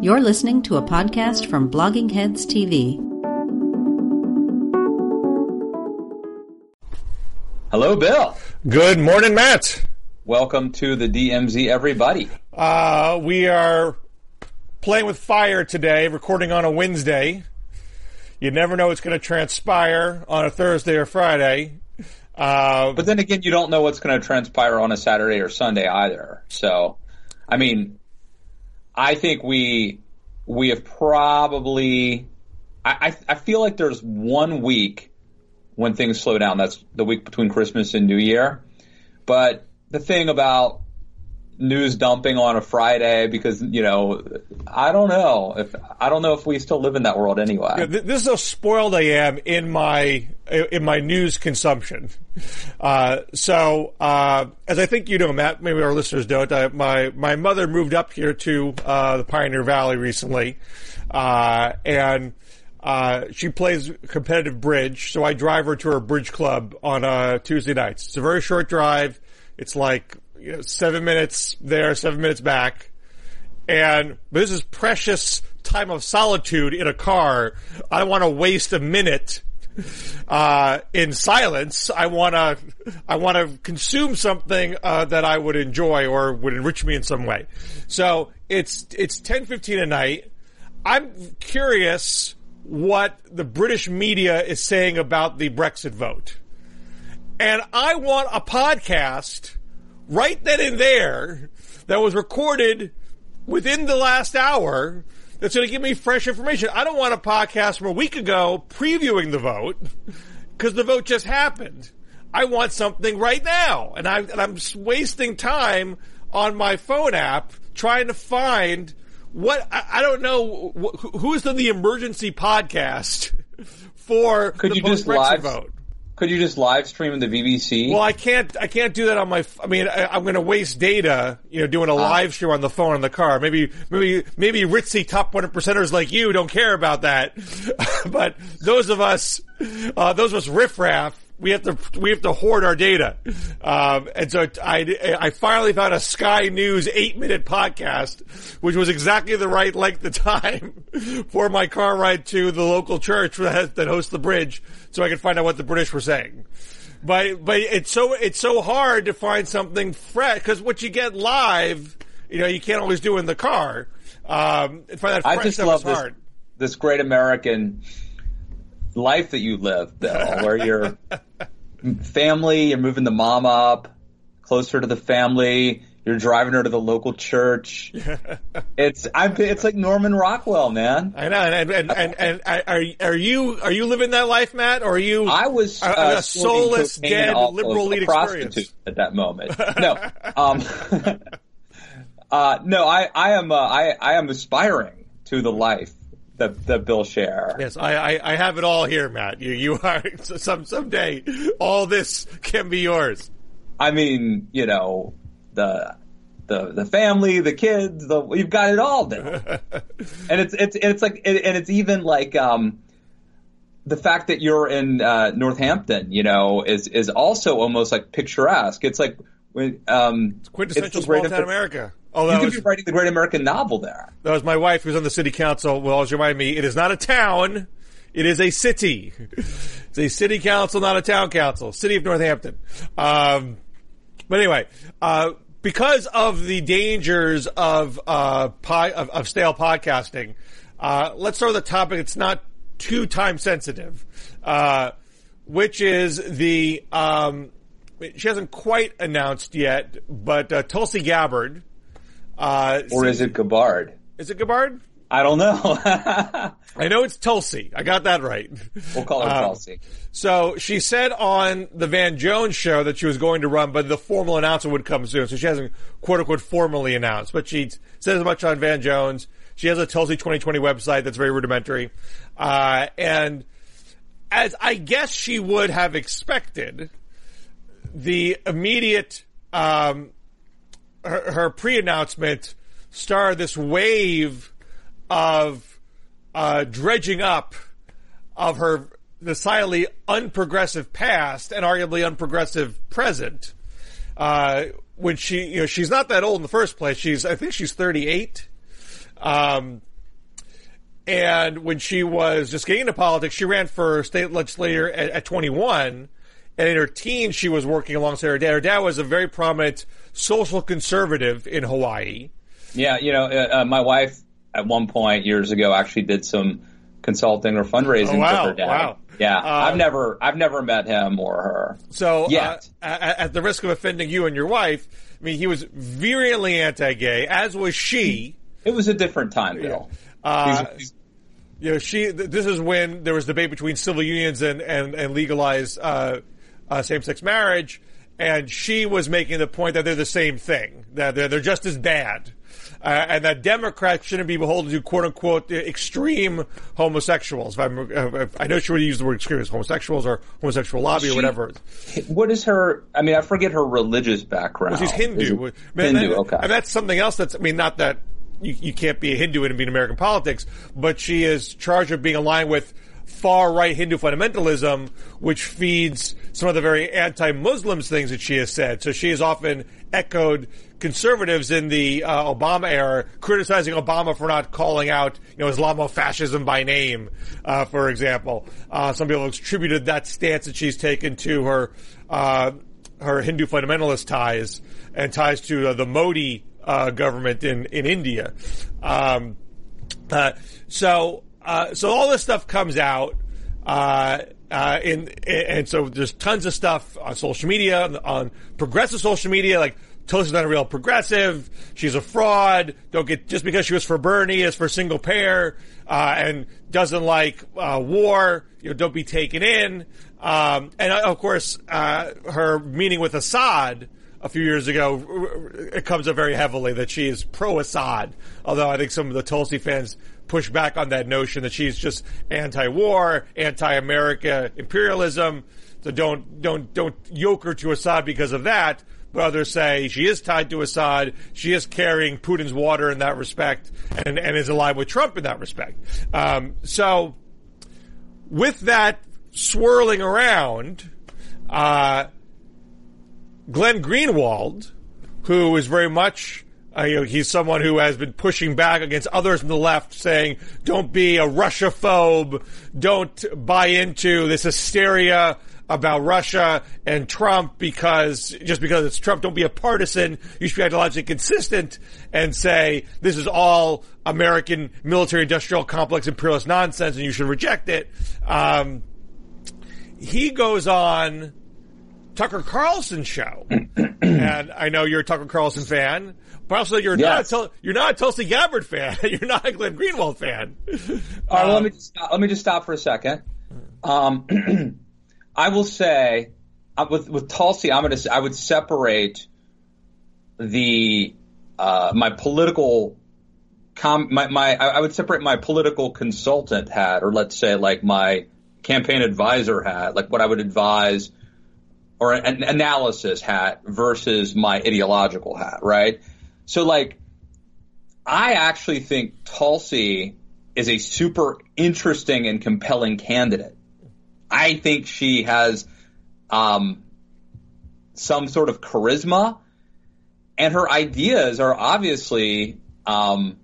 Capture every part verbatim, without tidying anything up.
You're listening to a podcast from Blogging Heads T V. Hello, Bill. Good morning, Matt. Welcome to the D M Z, everybody. Uh, we are playing with fire today, recording on a Wednesday. You never know what's going to transpire on a Thursday or Friday. Uh, but then again, you don't know what's going to transpire on a Saturday or Sunday either. So, I mean, I think we we have probably. I, I I feel like there's one week when things slow down. That's the week between Christmas and New Year. But the thing about news dumping on a Friday, because, you know, I don't know if I don't know if we still live in that world anyway. Yeah, this is how spoiled I am in my in my news consumption. Uh, so, uh, as I think you know, Matt, maybe our listeners don't. I, my my mother moved up here to uh, the Pioneer Valley recently, uh, and uh, she plays competitive bridge. So I drive her to her bridge club on uh, Tuesday nights. It's a very short drive. It's like, you know, seven minutes there, seven minutes back. And this is precious time of solitude in a car. I don't want to waste a minute uh in silence. I want to I want to consume something uh that I would enjoy or would enrich me in some way. So it's it's ten fifteen at night. I'm curious what the British media is saying about the Brexit vote. And I want a podcast right then and there that was recorded within the last hour that's going to give me fresh information. I don't want a podcast from a week ago previewing the vote because the vote just happened. I want something right now. And, I, and I'm wasting time on my phone app trying to find what, I, I don't know, wh- who is the, the emergency podcast for Could the you just post-Brexit live vote. Could you just live stream the B B C? Well, I can't. I can't do that on my. I mean, I, I'm going to waste data, you know, doing a live stream on the phone in the car. Maybe, maybe, maybe ritzy top one percenters like you don't care about that, but those of us, uh, those of us riffraff, we have to we have to hoard our data. Um, and so I I finally found a Sky News eight minute podcast, which was exactly the right length of time for my car ride to the local church that, that hosts the bridge, so I could find out what the British were saying. But but it's so it's so hard to find something fresh because what you get live, you know, you can't always do in the car. Um, and find that fresh I just stuff love is this, hard. this great American life that you live, Bill, where you're family, you're moving the mom up closer to the family, you're driving her to the local church. It's I'm it's like Norman Rockwell, man. I know, and and and, and, and are are you are you living that life, Matt, or are you? I was a, uh, a soulless, dead liberal elite prostitute experience at that moment. No, um, uh, no, I I am uh, I I am aspiring to the life that that Bill share. Yes, I, I I have it all here, Matt. You you are some someday all this can be yours. I mean, you know, the the the family, the kids, the you've got it all there. and it's it's it's like and it's even like um the fact that you're in uh Northampton, you know, is is also almost like picturesque. It's like when um it's quintessential it's small town America. Oh, you could was, be writing the great American novel there. That was my wife who's on the city council. Will always remind me, it is not a town. It is a city. It's a city council, not a town council. City of Northampton. Um, but anyway, uh, because of the dangers of, uh, pi- of, of stale podcasting, uh, let's start with a topic that's not too time sensitive, uh, which is the, um, she hasn't quite announced yet, but, uh, Tulsi Gabbard, Uh, or is it Gabbard? Is it Gabbard? I don't know. I know it's Tulsi. I got that right. We'll call her um, Tulsi. So she said on the Van Jones show that she was going to run, but the formal announcement would come soon. So she hasn't quote unquote formally announced, but she says as much on Van Jones. She has a Tulsi twenty twenty website that's very rudimentary. Uh, and as I guess she would have expected, the immediate, um, Her, her pre-announcement started this wave of uh, dredging up of her decidedly unprogressive past and arguably unprogressive present. Uh, when she, you know, she's not that old in the first place. She's, I think she's thirty-eight. Um, and when she was just getting into politics, she ran for state legislator at, at twenty-one. And in her teens, she was working alongside her dad. Her dad was a very prominent social conservative in Hawaii. Yeah, you know, uh, uh, my wife at one point years ago actually did some consulting or fundraising oh, wow, for her dad. Wow. Yeah, um, I've never, I've never met him or her. So, yet. Uh, at, at the risk of offending you and your wife, I mean, he was virulently anti-gay, as was she. It was a different time, Bill. Uh, he's, he's, you know, she. This is when there was debate between civil unions and and and legalized uh, uh, same-sex marriage, and she was making the point that they're the same thing, that they're they're just as bad. Uh, and that Democrats shouldn't be beholden to "quote unquote" extreme homosexuals. If I'm, uh, I know she would use the word extreme as homosexuals or homosexual lobby she, or whatever. What is her? I mean, I forget her religious background. Well, she's Hindu. It, Hindu, and, okay. And that's something else. That's I mean, not that you, you can't be a Hindu and be in American politics, but she is charged with being aligned with far-right Hindu fundamentalism, which feeds some of the very anti-Muslims things that she has said. So she has often echoed conservatives in the uh, Obama era, criticizing Obama for not calling out, you know, Islamofascism by name, uh, for example. Uh, some people have attributed that stance that she's taken to her uh, her Hindu fundamentalist ties and ties to uh, the Modi uh, government in in India. Um, uh, so. Uh, so all this stuff comes out, uh, uh, in, and so there's tons of stuff on social media, on, on progressive social media, like, Tulsi's not a real progressive, she's a fraud, don't get, just because she was for Bernie is for single payer, uh, and doesn't like, uh, war, you know, don't be taken in. Um, and of course, uh, her meeting with Assad a few years ago, it comes up very heavily that she is pro-Assad, although I think some of the Tulsi fans push back on that notion that she's just anti-war, anti-America imperialism. So don't don't don't yoke her to Assad because of that. But others say she is tied to Assad. She is carrying Putin's water in that respect, and and is aligned with Trump in that respect. Um, so with that swirling around, uh, Glenn Greenwald, who is very much Uh, you know, he's someone who has been pushing back against others from the left, saying, don't be a Russia-phobe, don't buy into this hysteria about Russia and Trump because, just because it's Trump, don't be a partisan, you should be ideologically consistent and say, this is all American military-industrial complex imperialist nonsense and you should reject it. Um, he goes on Tucker Carlson's show, and I know you're a Tucker Carlson fan, but also you're yes. not a, you're not a Tulsi Gabbard fan. You're not a Glenn Greenwald fan. All right, um, well, let me just stop, let me just stop for a second. Um, I will say uh, with with Tulsi, I'm gonna I would separate the uh, my political com my my I would separate my political consultant hat, or let's say like my campaign advisor hat, like what I would advise, or an analysis hat versus my ideological hat, right? So, like, I actually think Tulsi is a super interesting and compelling candidate. I think she has um, some sort of charisma, and her ideas are obviously um,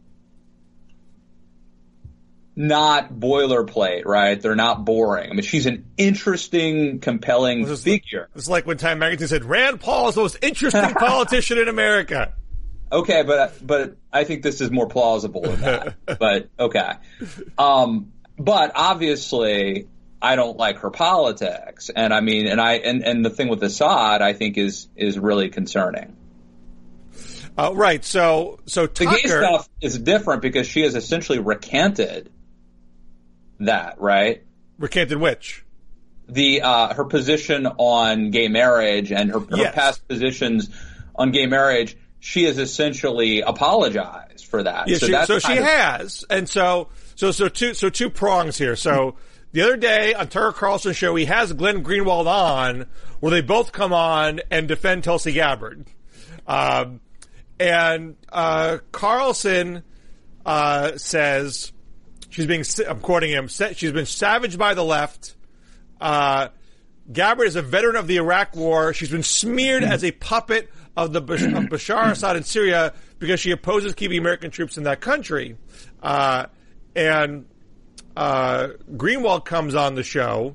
not boilerplate, right? They're not boring. I mean, she's an interesting, compelling this figure. Like, it's like when Time Magazine said, Rand Paul is the most interesting politician in America. Okay, but but I think this is more plausible than that. But okay, um, but obviously I don't like her politics, and I mean, and I and, and the thing with Assad, I think is is really concerning. Uh, right. So so Tucker, the gay stuff is different because she has essentially recanted that, right? Recanted which? The uh, her position on gay marriage and her, her yes. past positions on gay marriage. She has essentially apologized for that. Yeah, so she, that's so she of, has, and so so so two so two prongs here. So the other day on Tucker Carlson's show, he has Glenn Greenwald on, where they both come on and defend Tulsi Gabbard, um, and uh, Carlson uh, says she's being. I'm quoting him. She's been savaged by the left. Uh, Gabbard is a veteran of the Iraq War. She's been smeared as a puppet of the of Bashar Assad in Syria because she opposes keeping American troops in that country. Uh, and uh, Greenwald comes on the show.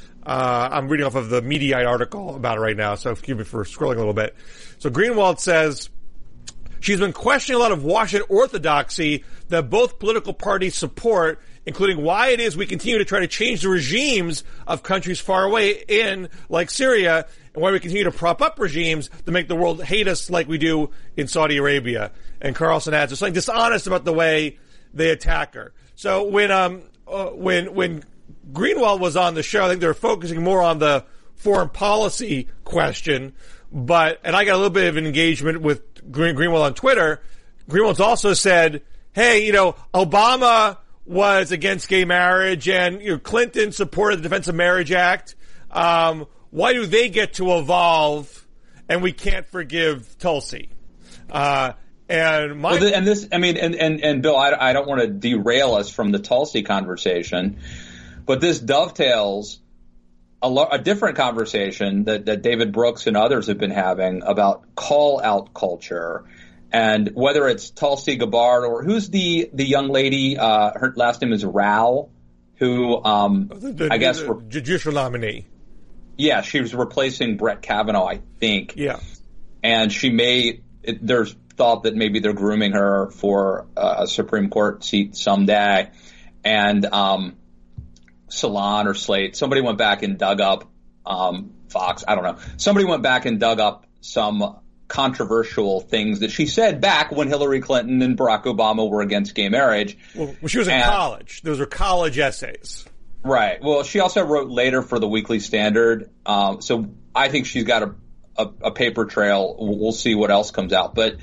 Uh, I'm reading off of the Mediaite article about it right now, so forgive me for scrolling a little bit. So Greenwald says she's been questioning a lot of Washington orthodoxy that both political parties support, including why it is we continue to try to change the regimes of countries far away in, like Syria, and why we continue to prop up regimes to make the world hate us like we do in Saudi Arabia. And Carlson adds, there's something dishonest about the way they attack her. So when, um, uh, when, when Greenwald was on the show, I think they were focusing more on the foreign policy question, but, and I got a little bit of an engagement with Green, Greenwald on Twitter. Greenwald's also said, hey, you know, Obama was against gay marriage and, you know, Clinton supported the Defense of Marriage Act. Um, why do they get to evolve and we can't forgive Tulsi? Uh, and my, well, and this, I mean, and, and, and Bill, I, I don't want to derail us from the Tulsi conversation, but this dovetails a, lo- a different conversation that, that David Brooks and others have been having about call out culture. And whether it's Tulsi Gabbard or who's the, the young lady, uh, her last name is Rao, who, um, the, the, I guess, the judicial nominee. Yeah, she was replacing Brett Kavanaugh, I think. Yeah. And she may, it, there's thought that maybe they're grooming her for uh, a Supreme Court seat someday. And, um, Salon or Slate, somebody went back and dug up, um, Fox, I don't know. Somebody went back and dug up some controversial things that she said back when Hillary Clinton and Barack Obama were against gay marriage. Well, when she was in and, college. Those were college essays. Right. Well, she also wrote later for the Weekly Standard. Um, so I think she's got a, a, a paper trail. We'll see what else comes out. But,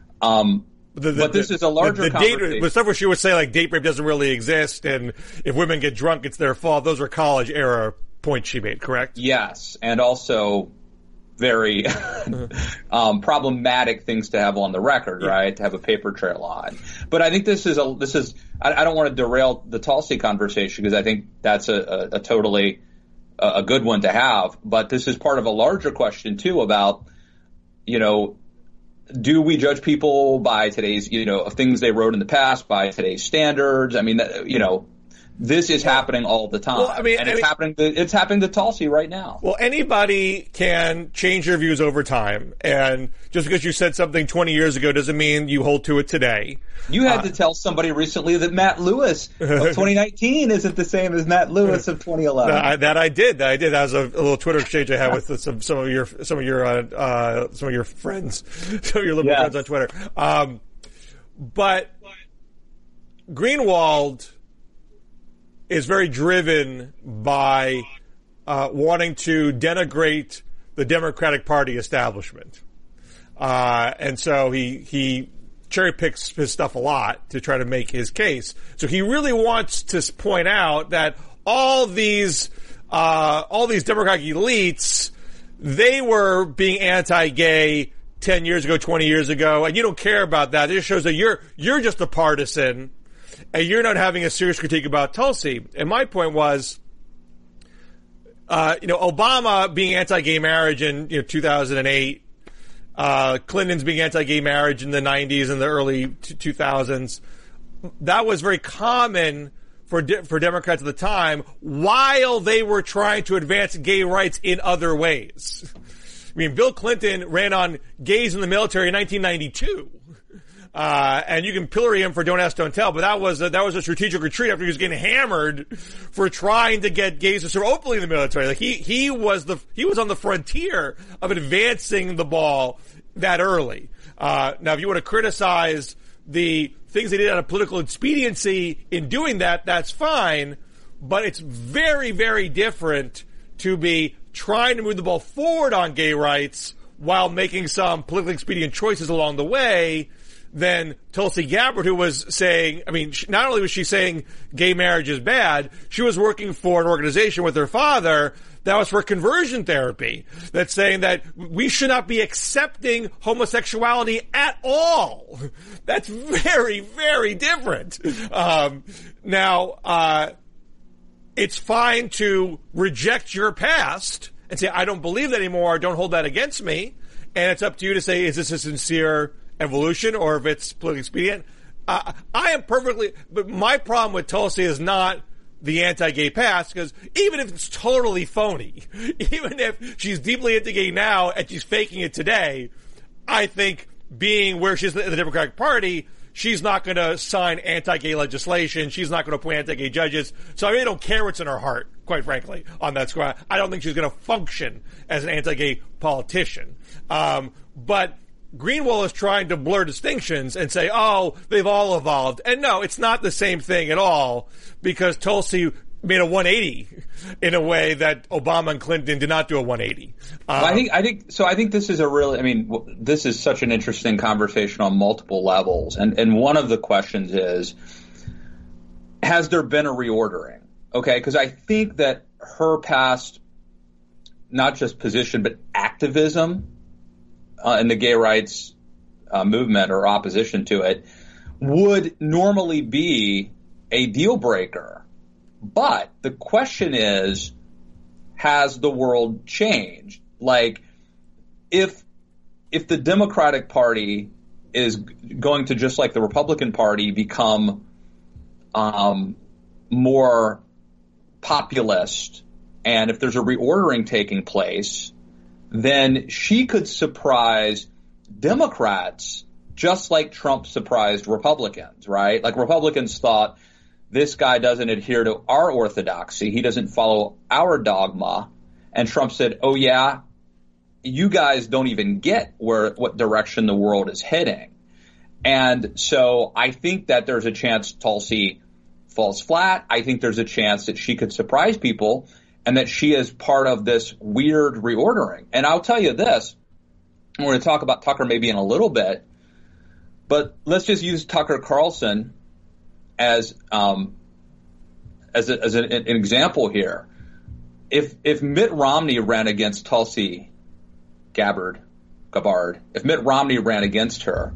um, the, the, but this the, is a larger the, the conversation. Date, but stuff where she would say like date rape doesn't really exist, and if women get drunk, it's their fault. Those were college era points she made, correct? Yes, and also very um, problematic things to have on the record, yeah. Right? To have a paper trail on. But I think this is a this is I, I don't want to derail the Tulsi conversation because I think that's a, a, a totally a, a good one to have. But this is part of a larger question too about, you know, do we judge people by today's, you know, things they wrote in the past, by today's standards? I mean, you know, this is happening all the time. Well, I mean, and it's I mean, happening to, it's happening to Tulsi right now. Well, anybody can change their views over time. And just because you said something twenty years ago doesn't mean you hold to it today. You had uh, to tell somebody recently that Matt Lewis of twenty nineteen isn't the same as Matt Lewis of twenty eleven. That I, that I did. That I did. That was a, a little Twitter exchange I had with some, some of your, some of your, uh, uh, some of your friends, some of your liberal yes. friends on Twitter. Um, but Greenwald is very driven by uh, wanting to denigrate the Democratic Party establishment. Uh, and so he, he cherry picks his stuff a lot to try to make his case. So he really wants to point out that all these, uh, all these Democratic elites, they were being anti-gay ten years ago, twenty years ago, and you don't care about that. It just shows that you're, you're just a partisan, and you're not having a serious critique about Tulsi. And my point was, uh, you know, Obama being anti-gay marriage in, you know, two thousand eight, uh, Clinton's being anti-gay marriage in the nineties and the early two thousands. That was very common for, de- for Democrats at the time while they were trying to advance gay rights in other ways. I mean, Bill Clinton ran on gays in the military in nineteen ninety-two. Uh, and you can pillory him for don't ask, don't tell, but that was a, that was a strategic retreat after he was getting hammered for trying to get gays to serve openly in the military. Like he, he was the, he was on the frontier of advancing the ball that early. Uh, now if you want to criticize the things they did out of political expediency in doing that, that's fine, but it's very, very different to be trying to move the ball forward on gay rights while making some politically expedient choices along the way than Tulsi Gabbard, who was saying, I mean, not only was she saying gay marriage is bad, she was working for an organization with her father that was for conversion therapy, that's saying that we should not be accepting homosexuality at all. That's very, very different. Um, now, uh, it's fine to reject your past and say, I don't believe that anymore, don't hold that against me. And it's up to you to say, is this a sincere evolution or if it's politically expedient? Uh, I am perfectly, but my problem with Tulsi is not the anti-gay past, because even if it's totally phony, even if she's deeply anti-gay now and she's faking it today, I think being where she's in the Democratic Party, she's not going to sign anti-gay legislation. She's not going to appoint anti-gay judges. So I really don't care what's in her heart, quite frankly, on that score. I don't think she's going to function as an anti-gay politician. Um, but Greenwald is trying to blur distinctions and say, oh, they've all evolved. And no, it's not the same thing at all, because Tulsi made a one eighty in a way that Obama and Clinton did not do a one eighty. Um, well, I think, I think, so I think this is a really, I mean, this is such an interesting conversation on multiple levels. And, and one of the questions is, has there been a reordering? Okay. Because I think that her past, not just position, but activism Uh, in the gay rights uh, movement or opposition to it would normally be a deal breaker. But the question is, has the world changed? Like, if if the Democratic Party is going to, just like the Republican Party, become um, more populist, and if there's a reordering taking place, then she could surprise Democrats just like Trump surprised Republicans, right? Like, Republicans thought, this guy doesn't adhere to our orthodoxy. He doesn't follow our dogma. And Trump said, oh, yeah, you guys don't even get where what direction the world is heading. And so I think that there's a chance Tulsi falls flat. I think there's a chance that she could surprise people, and that she is part of this weird reordering. And I'll tell you this, we're going to talk about Tucker maybe in a little bit, but let's just use Tucker Carlson as um, as, a, as an, an example here. If if Mitt Romney ran against Tulsi Gabbard, Gabbard, if Mitt Romney ran against her,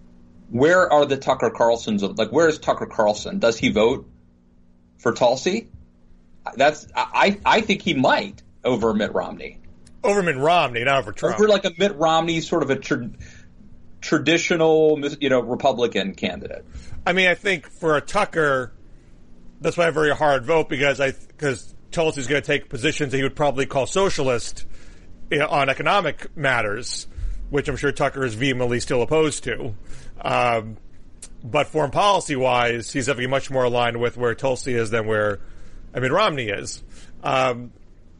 where are the Tucker Carlsons? Of, like, where is Tucker Carlson? Does he vote for Tulsi? That's I I think he might over Mitt Romney. Over Mitt Romney, not over Trump. Over like a Mitt Romney, sort of a tra- traditional, you know, Republican candidate. I mean, I think for a Tucker, that's why a very hard vote, because I because Tulsi's going to take positions that he would probably call socialist, you know, on economic matters, which I'm sure Tucker is vehemently still opposed to. Um, but foreign policy wise, he's definitely much more aligned with where Tulsi is than where I mean, Romney is. Um,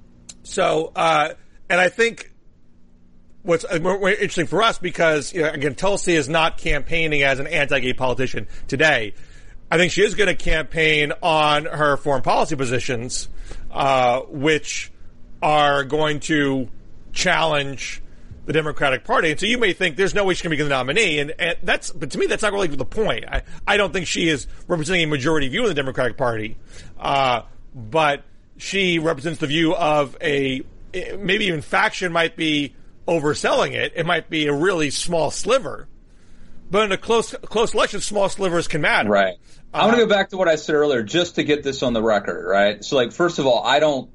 so, uh, and I think what's more interesting for us, because, you know, again, Tulsi is not campaigning as an anti-gay politician today. I think she is going to campaign on her foreign policy positions, uh, which are going to challenge the Democratic Party. And so you may think there's no way she's going to be the nominee. And, and that's, but to me, that's not really the point. I, I don't think she is representing a majority view in the Democratic Party. Uh, but she represents the view of a, maybe even faction might be overselling it. It might be a really small sliver. But in a close, close election, small slivers can matter. Right. I want to go back to what I said earlier, just to get this on the record, right? So, like, first of all, I don't,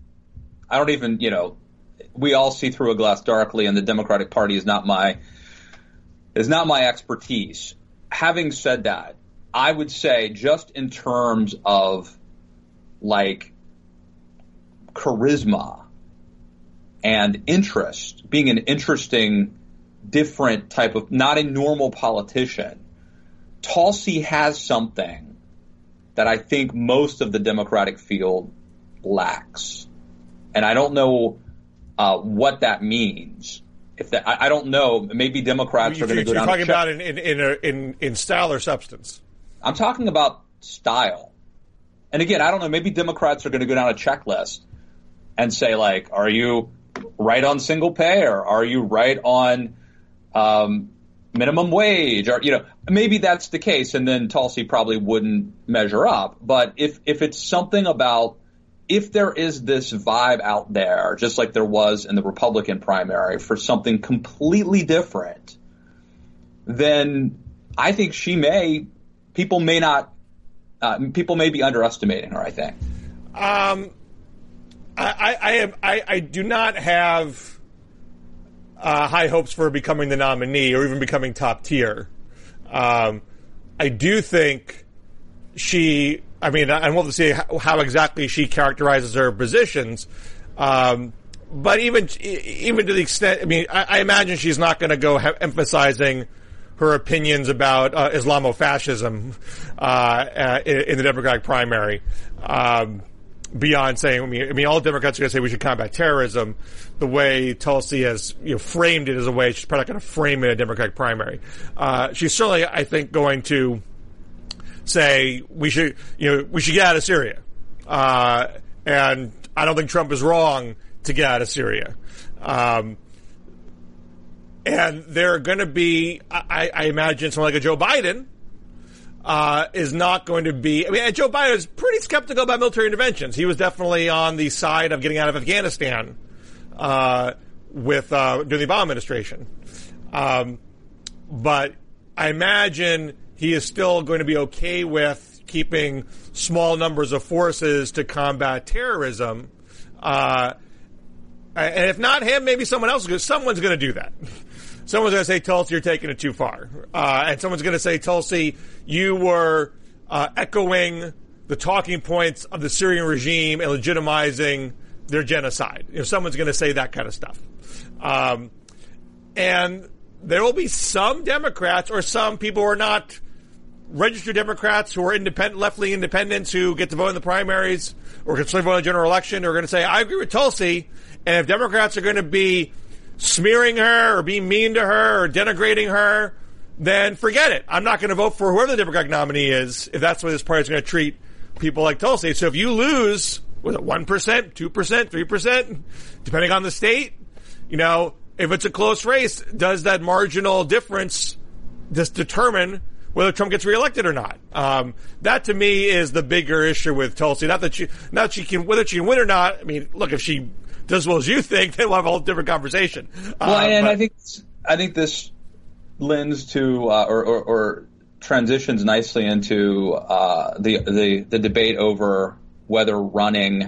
I don't even, you know, we all see through a glass darkly, and the Democratic Party is not my, is not my expertise. Having said that, I would say just in terms of, like, charisma and interest, being an interesting, different type of, not a normal politician, Tulsi has something that I think most of the Democratic field lacks. And I don't know uh, what that means. If that, I, I don't know. Maybe Democrats you, are going to go down. You're talking check- about in in, in in in style or substance? I'm talking about style. And again, I don't know. Maybe Democrats are going to go down a checklist and say, like, are you right on single pay, or are you right on um, minimum wage, or, you know, maybe that's the case, and then Tulsi probably wouldn't measure up. But if if it's something about, if there is this vibe out there, just like there was in the Republican primary, for something completely different, then I think she may, people may not, uh, people may be underestimating her, I think. Um, I, I, have, I, I do not have uh, high hopes for becoming the nominee or even becoming top tier. Um, I do think she, I mean, I want to see how, how exactly she characterizes her positions. Um, but even, even to the extent, I mean, I, I imagine she's not going to go ha- emphasizing her opinions about uh, Islamofascism uh, uh, in, in the Democratic primary. Um, beyond saying, I mean, I mean, all Democrats are going to say we should combat terrorism. The way Tulsi has, you know, framed it as a way, she's probably not going to frame it in a Democratic primary. Uh, she's certainly, I think, going to say we should, you know, we should get out of Syria. Uh, and I don't think Trump is wrong to get out of Syria. Um, and there are going to be, I, I imagine, someone like a Joe Biden uh, is not going to be, I mean, Joe Biden is pretty skeptical about military interventions. He was definitely on the side of getting out of Afghanistan uh, with uh, during the Obama administration. Um, but I imagine he is still going to be okay with keeping small numbers of forces to combat terrorism. Uh, and if not him, maybe someone else, because someone's going to do that. Someone's going to say, Tulsi, you're taking it too far. Uh, and someone's going to say, Tulsi, you were uh, echoing the talking points of the Syrian regime and legitimizing their genocide. If someone's going to say that kind of stuff. Um, and there will be some Democrats or some people who are not registered Democrats who are independent, left-leaning independents who get to vote in the primaries or can vote in the general election who are going to say, I agree with Tulsi. And if Democrats are going to be smearing her or being mean to her or denigrating her, then forget it. I'm not going to vote for whoever the Democratic nominee is if that's the way this party is going to treat people like Tulsi. So if you lose, was it one percent, two percent, three percent, depending on the state, you know, if it's a close race, does that marginal difference just determine whether Trump gets reelected or not? Um, that to me is the bigger issue with Tulsi. Not that she, not that she can, whether she can win or not. I mean, look, if she does as well as you think, then we'll have a whole different conversation. Well, uh, and but, I think I think this lends to uh, or, or, or transitions nicely into uh, the the the debate over whether running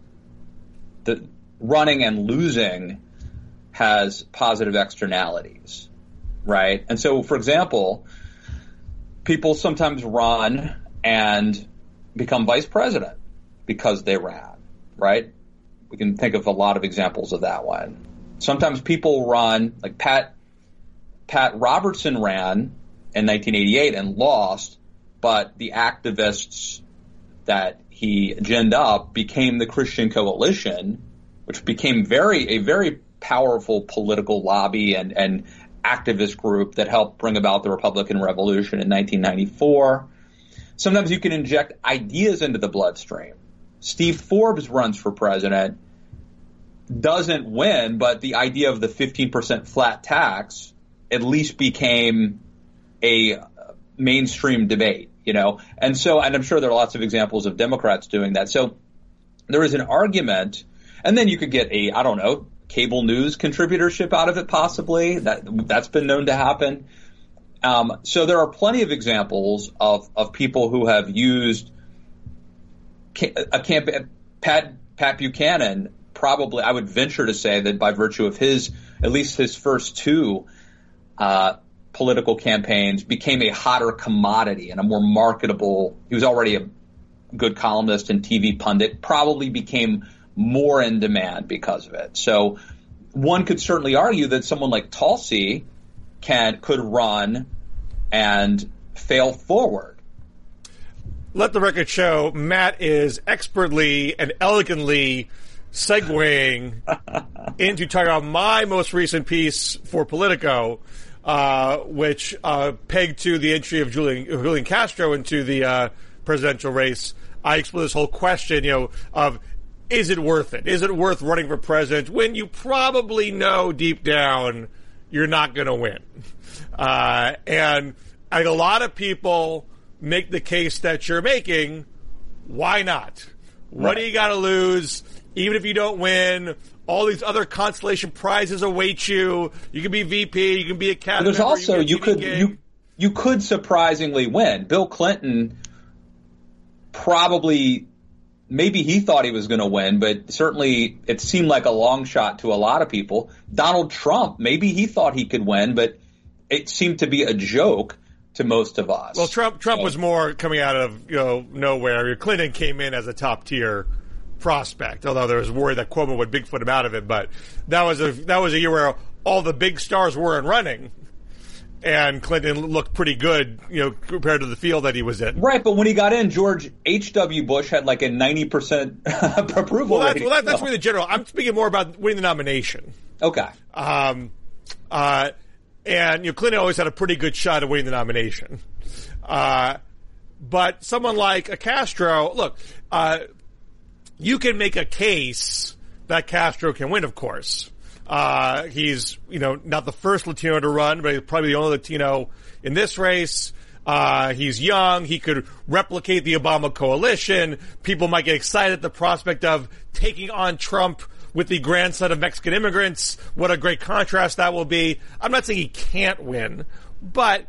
the running and losing has positive externalities, right? And so, for example, people sometimes run and become vice president because they ran, right? We can think of a lot of examples of that one. Sometimes people run, like Pat Pat Robertson ran in nineteen eighty-eight and lost, but the activists that he ginned up became the Christian Coalition, which became very a very powerful political lobby and, and activist group that helped bring about the Republican Revolution in nineteen ninety-four. Sometimes you can inject ideas into the bloodstream. Steve Forbes runs for president, doesn't win, but the idea of the fifteen percent flat tax at least became a mainstream debate, you know? And so, and I'm sure there are lots of examples of Democrats doing that. So there is an argument, and then you could get a, I don't know, cable news contributorship out of it possibly. That, that's been known to happen. Um, so there are plenty of examples of, of people who have used a campaign. Pat, Pat Buchanan, probably, I would venture to say that by virtue of his, at least his first two uh, political campaigns, became a hotter commodity and a more marketable. He was already a good columnist and T V pundit, probably became more in demand because of it. So one could certainly argue that someone like Tulsi can could run and fail forward. Let the record show Matt is expertly and elegantly segueing into talking about my most recent piece for Politico, uh, which uh, pegged to the entry of Julian, Julian Castro into the uh, presidential race. I explore this whole question, you know, of is it worth it? Is it worth running for president when you probably know deep down you're not going to win? Uh, and I think a lot of people make the case that you're making. Why not? What right. do you got to lose? Even if you don't win, all these other consolation prizes await you. You can be V P. You can be a cabinet There's member. also you, you could you you could surprisingly win. Bill Clinton probably, maybe he thought he was going to win, but certainly it seemed like a long shot to a lot of people. Donald Trump, maybe he thought he could win, but it seemed to be a joke to most of us. Well, Trump Trump so. was more coming out of, you know, nowhere. Clinton came in as a top-tier prospect, although there was worry that Cuomo would Bigfoot him out of it. But that was a that was a year where all the big stars weren't running, and Clinton looked pretty good, you know, compared to the field that he was in. Right, but when he got in, George H W. Bush had like a ninety percent approval well, that's, rating. well, that, that's really the general. I'm speaking more about winning the nomination. Okay. Um, uh, and, you know, Clinton always had a pretty good shot at winning the nomination. Uh, but someone like a Castro, look, uh, you can make a case that Castro can win, of course. Uh, he's, you know, not the first Latino to run, but he's probably the only Latino in this race. Uh, he's young. He could replicate the Obama coalition. People might get excited at the prospect of taking on Trump with the grandson of Mexican immigrants. What a great contrast that will be. I'm not saying he can't win, but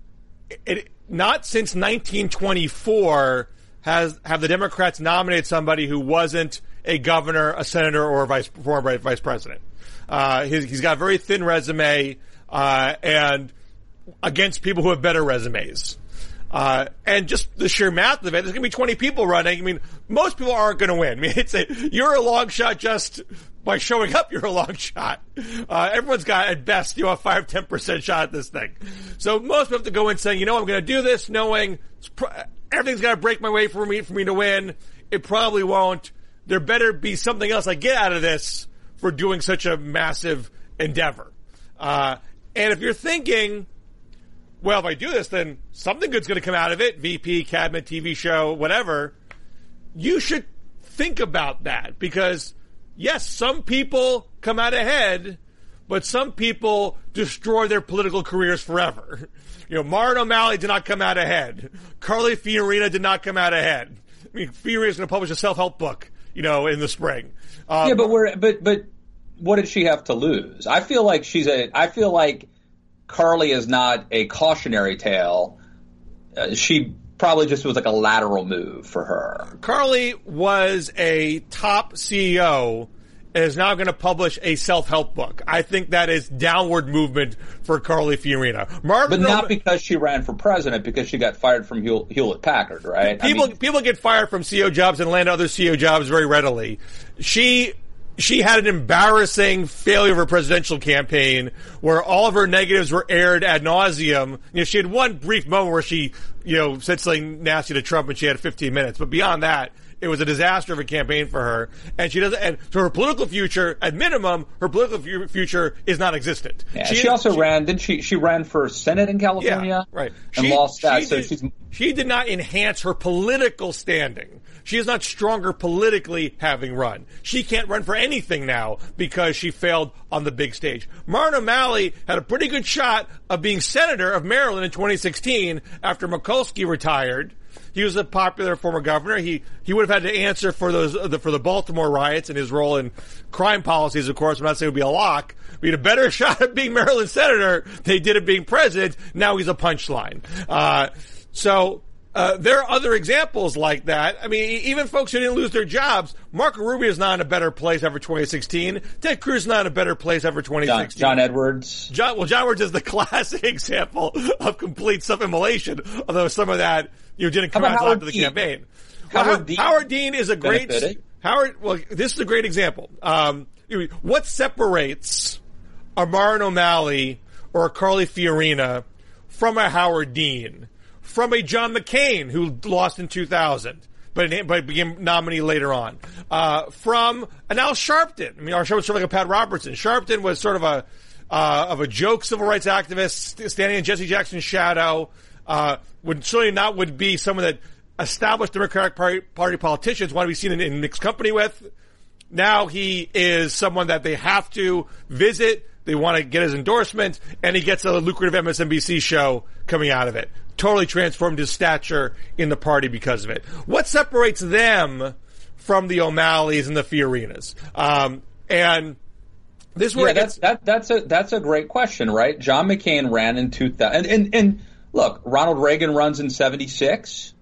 it, not since nineteen twenty-four has, have the Democrats nominated somebody who wasn't a governor, a senator, or a vice, former vice president. Uh, he's, he's got a very thin resume, uh, and against people who have better resumes. Uh, and just the sheer math of it, there's going to be twenty people running. I mean, most people aren't going to win. I mean, it's a, you're a long shot just by showing up, you're a long shot. Uh, everyone's got, at best, you know, a five, ten percent shot at this thing. So most people have to go in saying, you know, I'm going to do this knowing everything's got to break my way for me, for me to win. It probably won't. There better be something else I get out of this for doing such a massive endeavor. Uh, and if you're thinking, well, if I do this, then something good's going to come out of it, V P, cabinet, T V show, whatever, you should think about that because, yes, some people come out ahead, but some people destroy their political careers forever. You know, Marin O'Malley did not come out ahead. Carly Fiorina did not come out ahead. I mean, Fiorina's going to publish a self-help book, you know, in the spring. Um, yeah, but we're, but, but what did she have to lose? I feel like she's a, I feel like Carly is not a cautionary tale. Uh, she probably just was like a lateral move for her. Carly was a top C E O and is now going to publish a self-help book. I think that is downward movement for Carly Fiorina. Marvin but not Rome- because she ran for president, because she got fired from Hew- Hewlett-Packard, right? People I mean, people get fired from C E O jobs and land other C E O jobs very readily. She she had an embarrassing failure of her presidential campaign where all of her negatives were aired ad nauseum. You know, she had one brief moment where she, you know, said something nasty to Trump and she had fifteen minutes. But beyond that, it was a disaster of a campaign for her. And she doesn't, and so her political future, at minimum, her political future is not existent. Yeah, she, she also she, ran, didn't she, she ran for Senate in California? Yeah, right. And she, lost that. She so did, she's, she did not enhance her political standing. She is not stronger politically having run. She can't run for anything now because she failed on the big stage. Marin O'Malley had a pretty good shot of being senator of Maryland in twenty sixteen after Mikulski retired. He was a popular former governor. He he would have had to answer for those the, for the Baltimore riots and his role in crime policies. Of course, I'm not saying it would be a lock. But he had a better shot at being Maryland senator than he did at being president. Now he's a punchline. Uh, so. Uh, there are other examples like that. I mean, even folks who didn't lose their jobs. Marco Rubio is not in a better place after twenty sixteen. Ted Cruz is not in a better place after twenty sixteen. John, John Edwards. John, well, John Edwards is the classic example of complete self-immolation, although some of that, you know, didn't come out after the campaign. Well, Howard, Howard, Dean, Howard Dean is a great, benefited. Howard, well, this is a great example. Um, what separates a Marin O'Malley or a Carly Fiorina from a Howard Dean? From a John McCain, who lost in two thousand, but, but became nominee later on. Uh, from an Al Sharpton. I mean, Al Sharpton was sort of like a Pat Robertson. Sharpton was sort of a, uh, of a joke civil rights activist, standing in Jesse Jackson's shadow, uh, would certainly not would be someone that established Democratic Party, Party politicians want to be seen in, in mixed company with. Now he is someone that they have to visit. They want to get his endorsement, and he gets a lucrative M S N B C show coming out of it. Totally transformed his stature in the party because of it. What separates them from the O'Malleys and the Fiorinas? Um, and this yeah, that's that, that's a that's a great question, right? John McCain ran in two thousand, and, and and look, Ronald Reagan runs in seventy-six,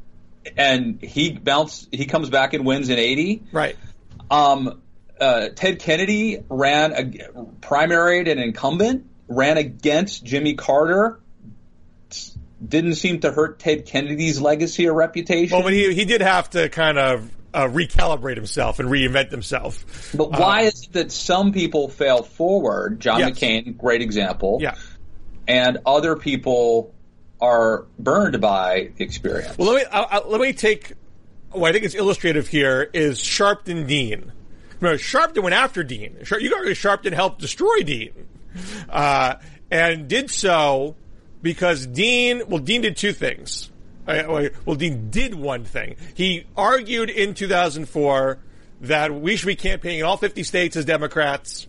and he bounced. He comes back and wins in eighty. Right. Um, uh, Ted Kennedy ran a primaried an incumbent, ran against Jimmy Carter. didn't seem to hurt Ted Kennedy's legacy or reputation. Well, but he he did have to kind of uh, recalibrate himself and reinvent himself. But why uh, is it that some people fail forward? John yes. McCain, great example. Yeah. And other people are burned by the experience. Well, let me I, I, let me take what I think is illustrative here is Sharpton Dean. Remember, Sharpton went after Dean. You got Sharpton helped destroy Dean, uh, and did so because Dean. Well, Dean did two things. Uh, well, Dean did one thing. He argued in two thousand four that we should be campaigning in all fifty states as Democrats.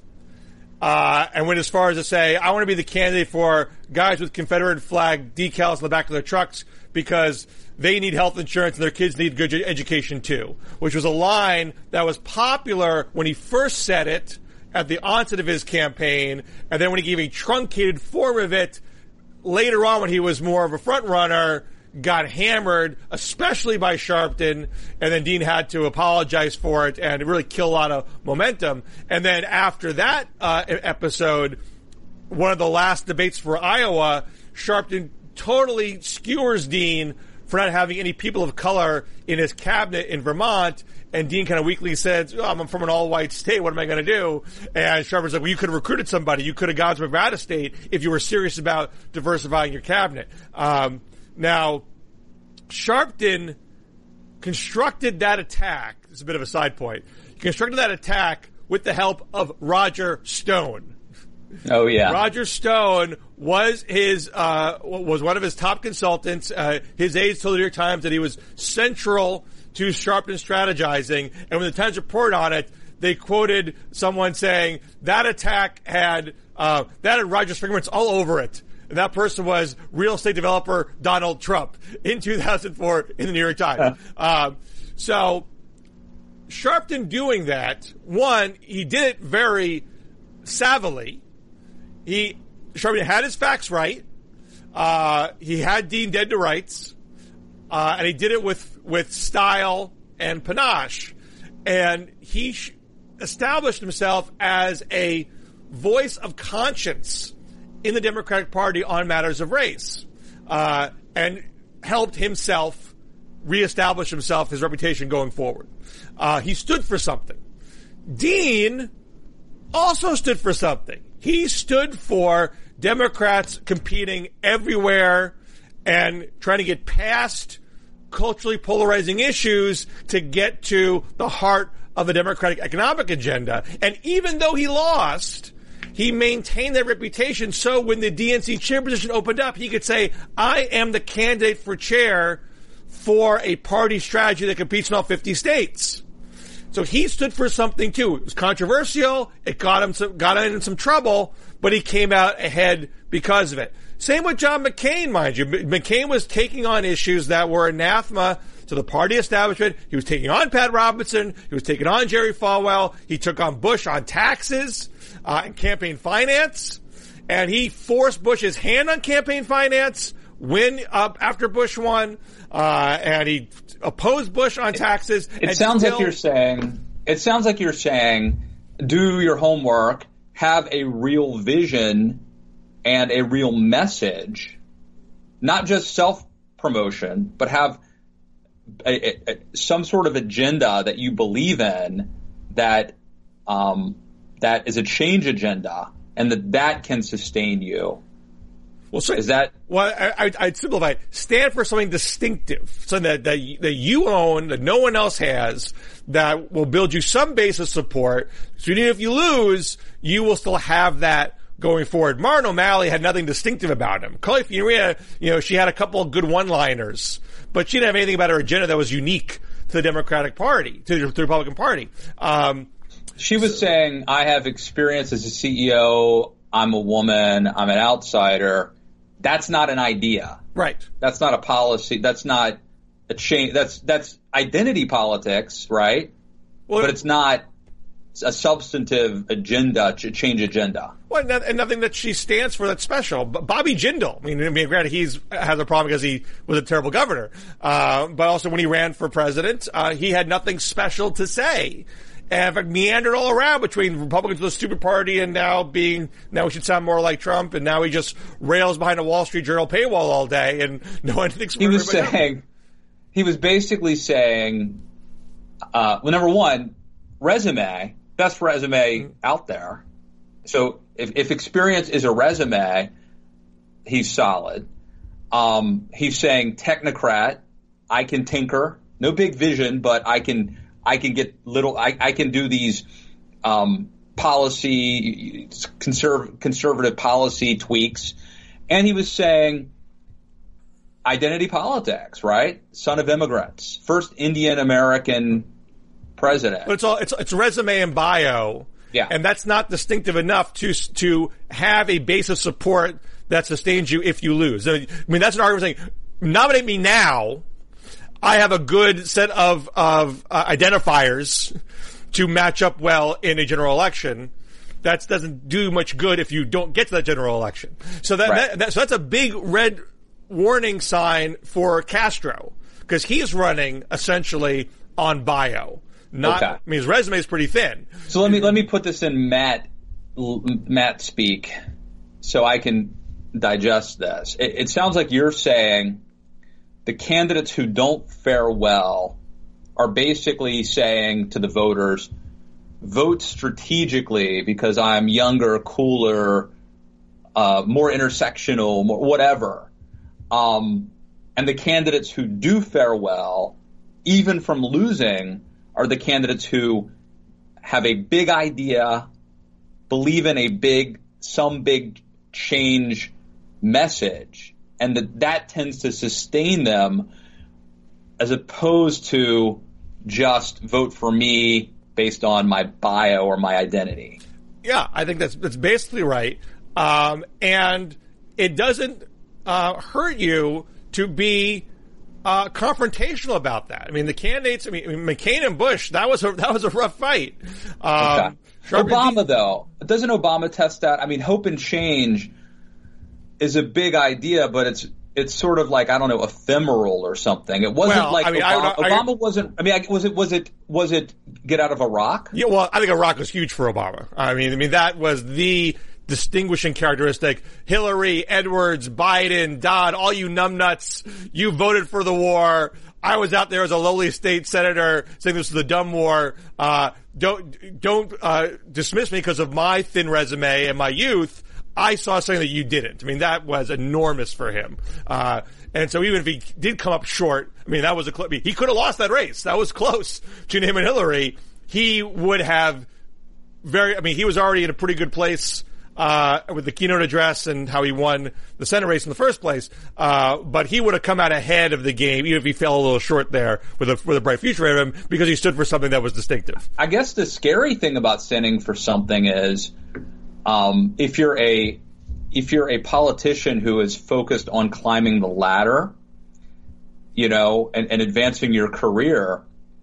Uh, and went as far as to say, I want to be the candidate for guys with Confederate flag decals on the back of their trucks because they need health insurance and their kids need good education too, which was a line that was popular when he first said it at the onset of his campaign, and then when he gave a truncated form of it later on when he was more of a front runner, got hammered, especially by Sharpton, and then Dean had to apologize for it, and it really killed a lot of momentum. And then after that uh, episode, one of the last debates for Iowa, Sharpton totally skewers Dean for not having any people of color in his cabinet in Vermont, and Dean kind of weakly says, oh, I'm from an all-white state, what am I going to do? And Sharpton's like, well, you could have recruited somebody, you could have gone to Nevada State if you were serious about diversifying your cabinet. Um, Now, Sharpton constructed that attack. This is a bit of a side point. He constructed that attack with the help of Roger Stone. Oh yeah, Roger Stone was his uh, was one of his top consultants. Uh, his aides told the New York Times that he was central to Sharpton strategizing. And when the Times reported on it, they quoted someone saying that attack had uh, that had Roger Springer's all over it. And that person was real estate developer Donald Trump in two thousand four in the New York Times. Uh, um, so Sharpton doing that, one, he did it very savvily. He Sharpton had his facts right. Uh, he had Dean dead to rights, uh, and he did it with with style and panache. And he sh- established himself as a voice of conscience in the Democratic Party on matters of race, uh, and helped himself reestablish himself, his reputation going forward. Uh, he stood for something. Dean also stood for something. He stood for Democrats competing everywhere and trying to get past culturally polarizing issues to get to the heart of the Democratic economic agenda. And even though he lost, he maintained that reputation, so when the D N C chair position opened up, he could say, I am the candidate for chair for a party strategy that competes in all fifty states. So he stood for something, too. It was controversial. It got him some, got him in some trouble, but he came out ahead because of it. Same with John McCain, mind you. McCain was taking on issues that were anathema to the party establishment. He was taking on Pat Robertson. He was taking on Jerry Falwell. He took on Bush on taxes uh, and campaign finance. And he forced Bush's hand on campaign finance when up uh, after Bush won. Uh, and he opposed Bush on taxes. It, it sounds still, like you're saying, it sounds like you're saying, do your homework, have a real vision and a real message, not just self-promotion, but have a, a, a, some sort of agenda that you believe in that um, that is a change agenda, and that that can sustain you. Well, so, is that well? I, I, I'd simplify it. Stand for something distinctive, something that, that that you own, that no one else has, that will build you some base of support. So even if you lose, you will still have that going forward. Martin O'Malley had nothing distinctive about him. Carly Fiorina, you know, she had a couple of good one-liners, but she didn't have anything about her agenda that was unique to the Democratic Party, to the, to the Republican Party. Um, she was so, saying, I have experience as a C E O, I'm a woman, I'm an outsider. That's not an idea. Right. That's not a policy. That's not a change. That's, that's identity politics, right? Well, but it's not a substantive agenda, change agenda. Well, and nothing that she stands for that's special. Bobby Jindal, I mean, I mean granted, he's has a problem because he was a terrible governor. Uh, but also when he ran for president, uh, he had nothing special to say. and have meandered all around between Republicans with a stupid party and now being, now he should sound more like Trump, and now he just rails behind a Wall Street Journal paywall all day, and no one thinks he was saying, he was basically saying, uh, well, number one, resume, best resume mm-hmm. out there. So if, if experience is a resume, he's solid. Um, he's saying technocrat, I can tinker, no big vision, but I can, I can get little, I, I can do these, um, policy, conserv, conservative policy tweaks. And he was saying identity politics, right? Son of immigrants, first Indian American president. But it's all, it's, it's resume and bio. Yeah. And that's not distinctive enough to, to have a base of support that sustains you if you lose. I mean, that's an argument saying, nominate me now. I have a good set of, of uh, identifiers to match up well in a general election. That doesn't do much good if you don't get to that general election. So that, right. that, that so that's a big red warning sign for Castro, because he's running essentially on bio. Not, okay. I mean, his resume is pretty thin. So let me let me put this in Matt Matt speak, so I can digest this. It, it sounds like you're saying the candidates who don't fare well are basically saying to the voters, vote strategically because I'm younger, cooler, uh, more intersectional, more whatever. Um, and the candidates who do fare well, even from losing, are the candidates who have a big idea, believe in a big, some big change message, and that that tends to sustain them as opposed to just vote for me based on my bio or my identity. Yeah, I think that's that's basically right. Um, and it doesn't uh, hurt you to be uh, confrontational about that. I mean, the candidates. I mean, McCain and Bush. That was a that was a rough fight. Um, okay. Obama, though, doesn't Obama test that? I mean, hope and change is a big idea, but it's it's sort of like, I don't know, ephemeral or something. It wasn't well, like I mean, Obama, I, I, Obama wasn't. I mean, was it was it was it get out of Iraq? Yeah, well, I think Iraq was huge for Obama. I mean, I mean that was the distinguishing characteristic. Hillary, Edwards, Biden, Dodd, all you numbnuts, you voted for the war. I was out there as a lowly state senator saying this is the dumb war. Uh, don't don't uh, dismiss me because of my thin resume and my youth. I saw something that you didn't. I mean, that was enormous for him. Uh, and so even if he did come up short, I mean, that was a cl- he could have lost that race. That was close between him and Hillary. He would have very, I mean, he was already in a pretty good place, uh, with the keynote address and how he won the Senate race in the first place. Uh, but he would have come out ahead of the game, even if he fell a little short there with a, with a bright future ahead of him, because he stood for something that was distinctive. I guess the scary thing about standing for something is, Um, if you're a, if you're a politician who is focused on climbing the ladder, you know, and, and advancing your career,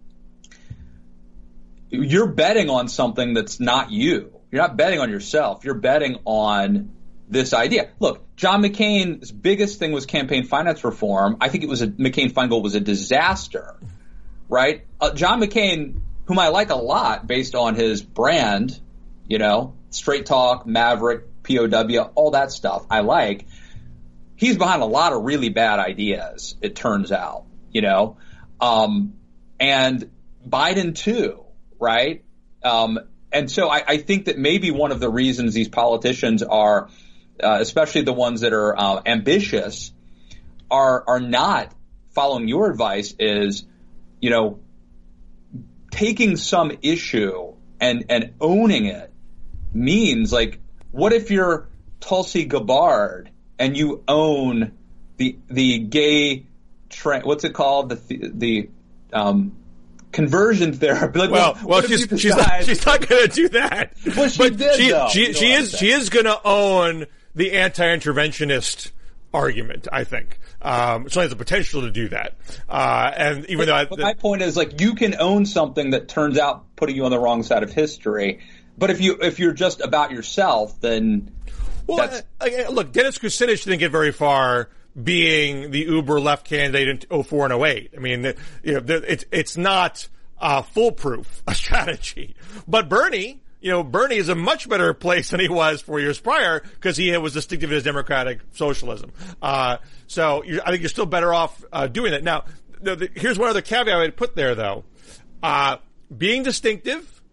you're betting on something that's not you. You're not betting on yourself. You're betting on this idea. Look, John McCain's biggest thing was campaign finance reform. I think it was a, McCain-Feingold was a disaster, right? Uh, John McCain, whom I like a lot based on his brand, you know, straight talk, maverick, P O W, all that stuff I like. He's behind a lot of really bad ideas, it turns out, you know. Um, and Biden too, right? Um, and so I, I think that maybe one of the reasons these politicians are, uh, especially the ones that are uh, ambitious, are are not following your advice is, you know, taking some issue and, and owning it. Means like, what if you're Tulsi Gabbard and you own the the gay tra- what's it called the the um, conversion therapy? Like, well, what, well, what she's she's not, she's not going to do that. Well, she but did, she though, she, you know she is she is going to own the anti-interventionist argument, I think. Um, so it has the potential to do that. Uh, and even but, though I, but the, my point is, like, you can own something that turns out putting you on the wrong side of history. But if you if you're just about yourself, then well, that's... uh, look, Dennis Kucinich didn't get very far being the uber left candidate in oh four and oh eight. I mean, you know, it's it's not uh, foolproof a strategy. But Bernie, you know, Bernie is a much better place than he was four years prior because he was distinctive in his democratic socialism. Uh, so you're, I think you're still better off uh, doing that. Now, the, the, here's one other caveat I'd put there, though. Uh, being distinctive,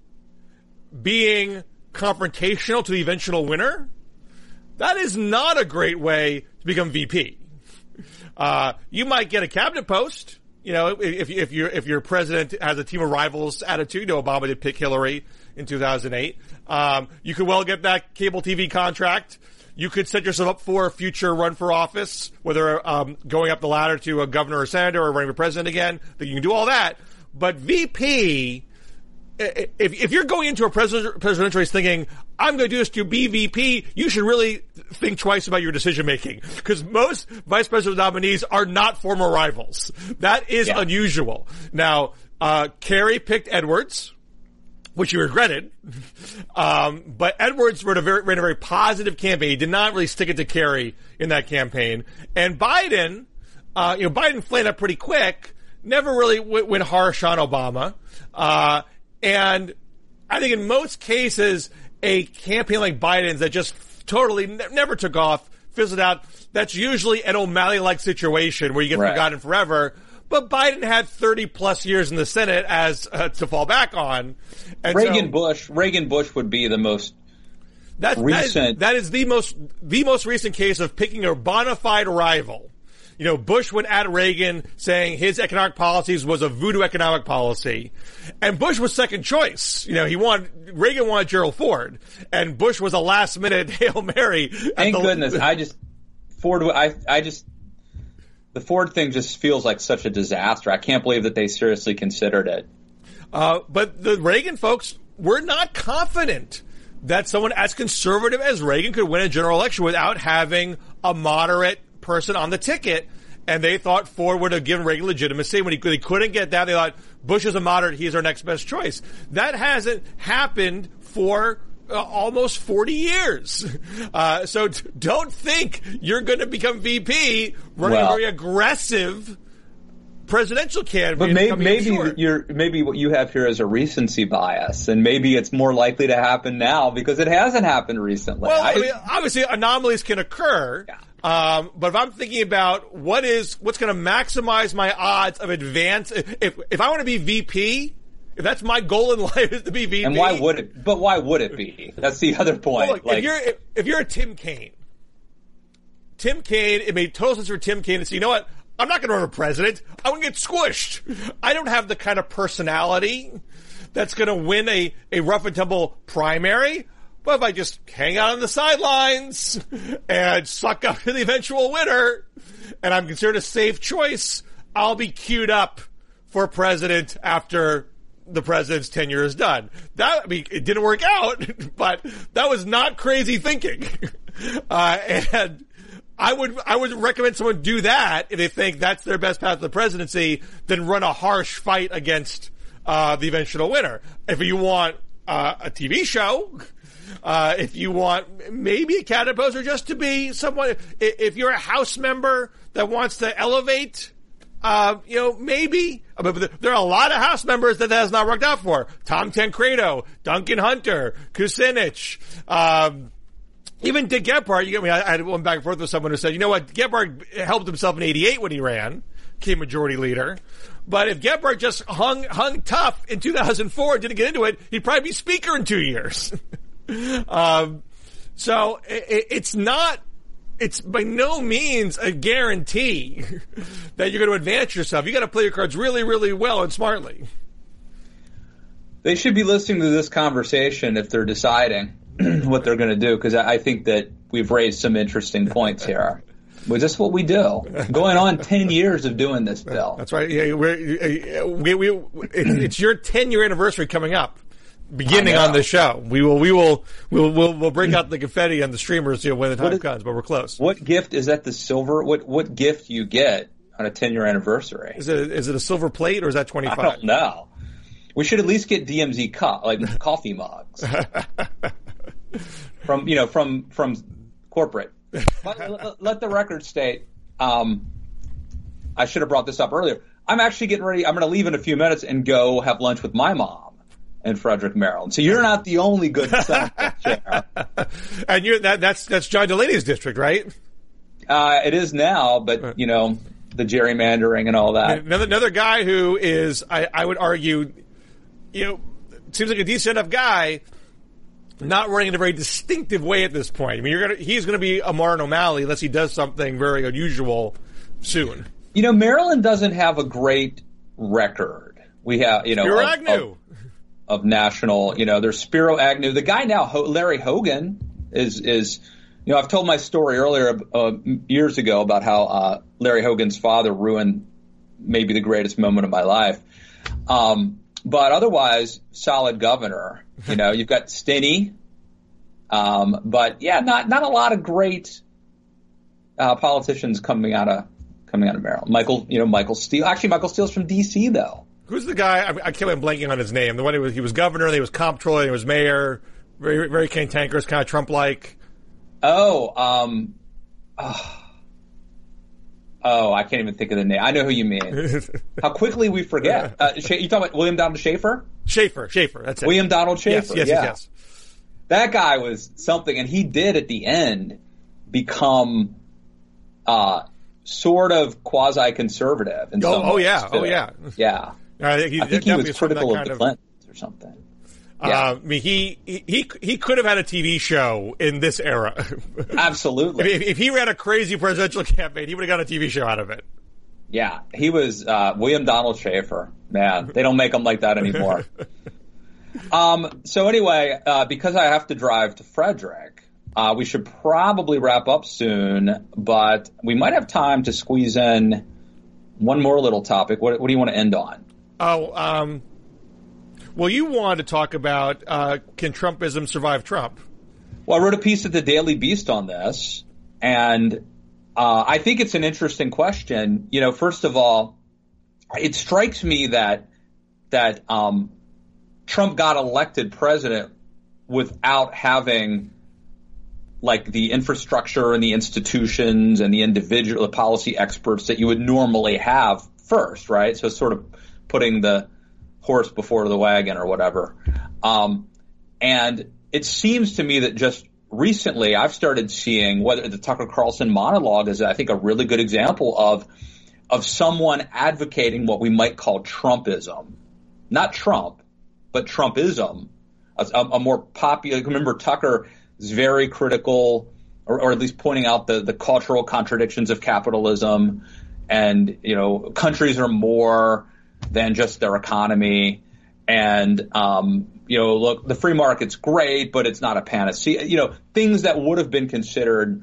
being confrontational to the eventual winner, that is not a great way to become V P. Uh, you might get a cabinet post. You know, if, if your if your president has a team of rivals attitude, you know, Obama did pick Hillary in two thousand eight. Um, you could well get that cable T V contract. You could set yourself up for a future run for office, whether um, going up the ladder to a governor or senator or running for president again. That you can do all that. But V P, if, if you're going into a president, presidential race thinking, I'm going to do this to be V P, you should really think twice about your decision making. Because most vice president nominees are not former rivals. That is yeah. unusual. Now, uh, Kerry picked Edwards, which he regretted. Um, but Edwards ran a very, ran a very positive campaign. He did not really stick it to Kerry in that campaign. And Biden, uh, you know, Biden flamed up pretty quick, never really w- went harsh on Obama. Uh, and I think in most cases, a campaign like Biden's that just totally ne- never took off, fizzled out, that's usually an O'Malley-like situation where you get right. forgotten forever. But Biden had thirty plus years in the Senate as uh, to fall back on. And Reagan so, Bush, Reagan Bush would be the most that, recent. That is, that is the most the most recent case of picking a bona fide rival. You know, Bush went at Reagan saying his economic policies was a voodoo economic policy, and Bush was second choice. You know, he wanted Reagan wanted Gerald Ford, and Bush was a last minute Hail Mary. Thank the, goodness. I just Ford. I I just. The Ford thing just feels like such a disaster. I can't believe that they seriously considered it. Uh, but the Reagan folks were not confident that someone as conservative as Reagan could win a general election without having a moderate person on the ticket. And they thought Ford would have given Reagan legitimacy. When he, they couldn't get that, they thought Bush is a moderate. He's our next best choice. That hasn't happened for Uh, almost forty years. Uh, so t- don't think you're going to become V P running well, a very aggressive presidential candidate. But may- maybe you're, maybe what you have here is a recency bias, and maybe it's more likely to happen now because it hasn't happened recently. Well, I, I mean, obviously anomalies can occur. Yeah. Um, but if I'm thinking about what is, what's going to maximize my odds of advance, if, if I want to be V P, if that's my goal in life is to be V P. And why would it, but why would it be? That's the other point. Well, look, like, if you're, if, if you're a Tim Kaine, Tim Kaine, it made total sense for Tim Kaine to say, you know what? I'm not going to run for president. I'm going to get squished. I don't have the kind of personality that's going to win a, a rough and tumble primary. But if I just hang out on the sidelines and suck up to the eventual winner, and I'm considered a safe choice, I'll be queued up for president after the president's tenure is done. That, I mean, it didn't work out, but that was not crazy thinking. Uh, and I would, I would recommend someone do that if they think that's their best path to the presidency, than run a harsh fight against, uh, the eventual winner. If you want, uh, a T V show, uh, if you want maybe a cabinet poster just to be someone, if you're a House member that wants to elevate, Uh, you know, maybe, but there are a lot of House members that that has not worked out for. Tom Tancredo, Duncan Hunter, Kucinich, um, even Dick Gephardt. You get me? I, I had one back and forth with someone who said, you know what, Gephardt helped himself in eighty-eight when he ran, became majority leader. But if Gephardt just hung, hung tough in two thousand four and didn't get into it, he'd probably be speaker in two years. um, so it, it's not, It's by no means a guarantee that you're going to advance yourself. You got to play your cards really, really well and smartly. They should be listening to this conversation if they're deciding what they're going to do, because I think that we've raised some interesting points here. Well, that's what we do. Going on ten years of doing this, Bill. That's right. Yeah, we're, we, we, it's, it's your ten-year anniversary coming up. Beginning on the show, we will, we will, we'll, we'll, we'll break out the confetti on the streamers, you know, when the time is, comes. But we're close. What gift is that? The silver? What what gift you get on a ten year anniversary? Is it is it a silver plate or is that twenty five? I don't know. We should at least get D M Z cup, like coffee mugs from you know from from corporate. let, let the record state. Um, I should have brought this up earlier. I'm actually getting ready. I'm going to leave in a few minutes and go have lunch with my mom in Frederick, Maryland. So you're not the only good son chair. And you're that that's that's John Delaney's district, right? Uh, it is now, but you know, the gerrymandering and all that. Another another guy who is, I, I would argue, you know, seems like a decent enough guy, not running in a very distinctive way at this point. I mean, you're gonna he's going to be a Martin O'Malley unless he does something very unusual soon. You know, Maryland doesn't have a great record. We have, you know, Spiro of, Agnew. Of, of national, you know, there's Spiro Agnew. The guy now, Larry Hogan, is, is, you know, I've told my story earlier, uh, years ago about how, uh, Larry Hogan's father ruined maybe the greatest moment of my life. Um, but otherwise, solid governor. You know, you've got Stinney. Um, but yeah, not, not a lot of great, uh, politicians coming out of, coming out of Maryland. Michael, you know, Michael Steele. Actually, Michael Steele's from D C though. Who's the guy? I, I can't believe I'm blanking on his name. The one who was, he was governor, then he was comptroller, he was mayor. Very, very cantankerous, kind of Trump-like. Oh, um, oh, oh, I can't even think of the name. I know who you mean. How quickly we forget. Uh, you talking about William Donald Schaefer? Schaefer, Schaefer, that's it. William Donald Schaefer. Yes, yes, yeah. yes, yes. That guy was something, and he did at the end become, uh, sort of quasi-conservative. In Oh, some oh ways, yeah, too. oh yeah. Yeah. I think he, I think he was from that critical of kind the of, Clintons or something. Uh, Yeah. I mean, he, he he could have had a T V show in this era. Absolutely. if, if he ran a crazy presidential campaign, he would have got a T V show out of it. Yeah, he was uh, William Donald Schaefer. Man, they don't make them like that anymore. um. So anyway, uh, because I have to drive to Frederick, uh, we should probably wrap up soon, but we might have time to squeeze in one more little topic. What, what do you want to end on? Oh, um, well, you wanted to talk about uh, can Trumpism survive Trump? Well, I wrote a piece at the Daily Beast on this, and uh, I think it's an interesting question. You know, first of all, it strikes me that that um, Trump got elected president without having like the infrastructure and the institutions and the individual the policy experts that you would normally have first, right? So sort of putting the horse before the wagon or whatever. Um, and it seems to me that just recently I've started seeing whether the Tucker Carlson monologue is, I think, a really good example of of someone advocating what we might call Trumpism. Not Trump, but Trumpism. A, a more popular, remember Tucker is very critical, or, or at least pointing out the, the cultural contradictions of capitalism. And, you know, countries are more than just their economy. And, um, you know, look, the free market's great, but it's not a panacea. You know, things that would have been considered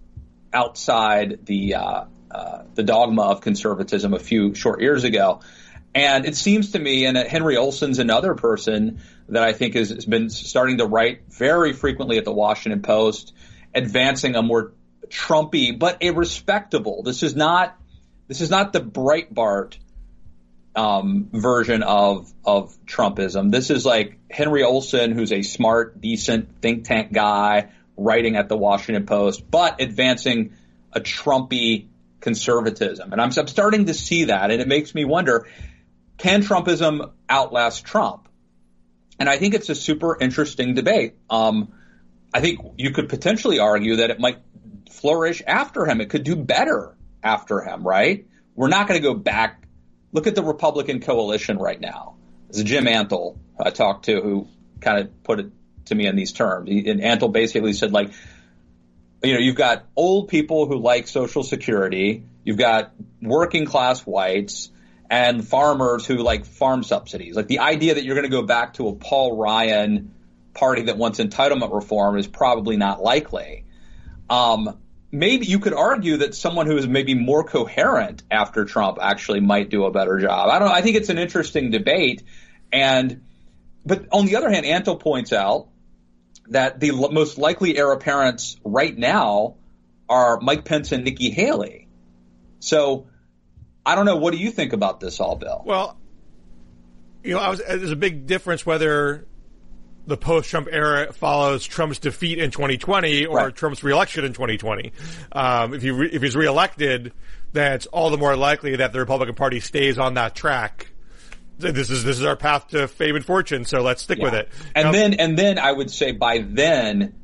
outside the, uh, uh, the dogma of conservatism a few short years ago. And it seems to me, and Henry Olsen's another person that I think has, has been starting to write very frequently at the Washington Post, advancing a more Trumpy, but a respectable. This is not, this is not the Breitbart um, version of of Trumpism. This is like Henry Olsen, who's a smart, decent think tank guy writing at the Washington Post, but advancing a Trumpy conservatism. And I'm, I'm starting to see that, and it makes me wonder, can Trumpism outlast Trump? And I think it's a super interesting debate. Um, I think you could potentially argue that it might flourish after him. It could do better after him, right? We're not going to go back. Look at the Republican coalition right now. There's Jim Antle I talked to who kind of put it to me in these terms. He, and Antle basically said, like, you know, you've got old people who like Social Security. You've got working class whites and farmers who like farm subsidies. Like the idea that you're going to go back to a Paul Ryan party that wants entitlement reform is probably not likely. Um, maybe you could argue that someone who is maybe more coherent after Trump actually might do a better job. I don't know. I think it's an interesting debate. And, but on the other hand, Antle points out that the l- most likely heir apparents right now are Mike Pence and Nikki Haley. So I don't know. What do you think about this all, Bill? Well, you know, I was, there's a big difference whether the post-Trump era follows Trump's defeat in twenty twenty or right. Trump's reelection in twenty twenty. Um, if he re- if he's reelected, then it's all the more likely that the Republican Party stays on that track. This is this is our path to fame and fortune, so let's stick yeah. with it. And now, then and then I would say by then,